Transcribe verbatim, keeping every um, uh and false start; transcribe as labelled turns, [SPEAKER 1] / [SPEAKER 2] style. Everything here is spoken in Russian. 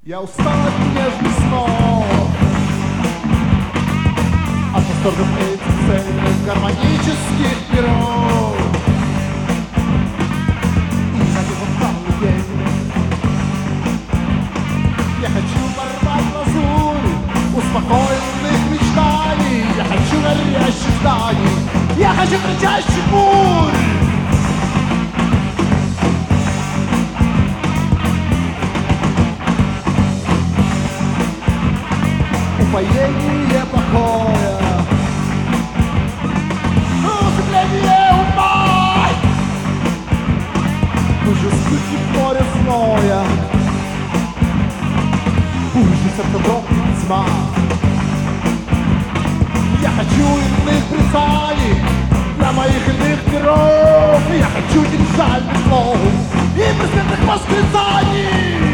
[SPEAKER 1] Я устал от нежных снов, от восторгов этих цельных гармонических миров. И на безусловный день я хочу ворвать лазурь успокоенных мечтаний. Я хочу горящих зданий, я хочу кричащих бурь. Упоение покоя, усыпление ума, пусть вспыхнет море зноя, пусть сердце дрогнет тьма. Я хочу иных признаний для моих иных миров. Я хочу дерзальных слов и пресветных восклицаний.